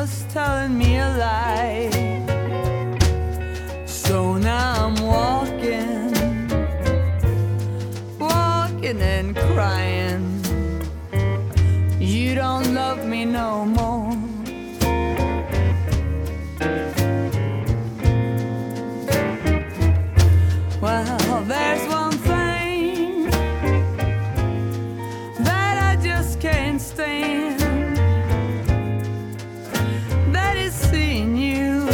was telling me a lie. So now I'm walking and crying. You don't love me no more. Well, there's one thing that I just can't stand. That is seeing you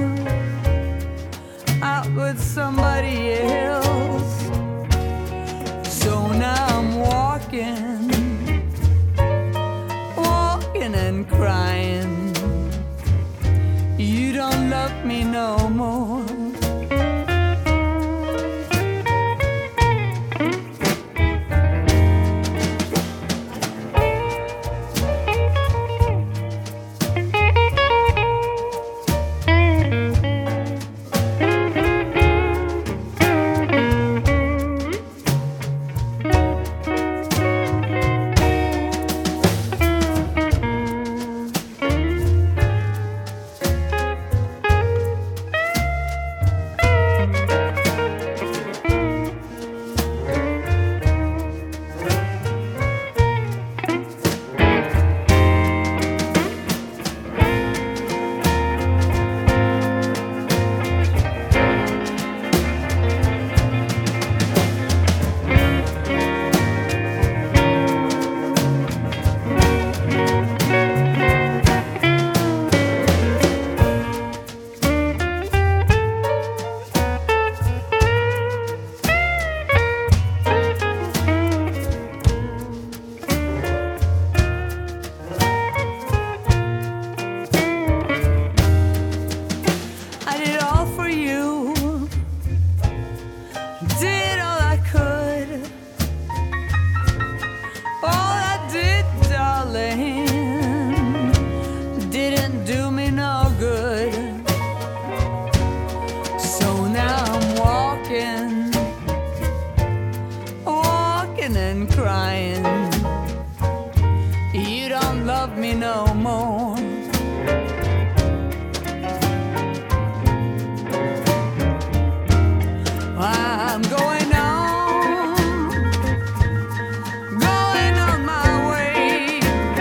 out with somebody else. So now I'm walking and crying. You don't love me no more. Did all I could. All I did, darling, didn't do me no good. So now I'm walking and crying. You don't love me no more. I'm going on my way.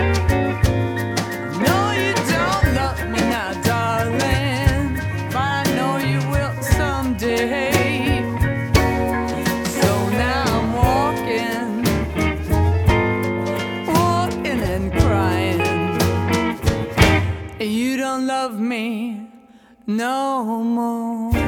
No, you don't love me now, darling, but I know you will someday. So now I'm walking and crying. You don't love me no more.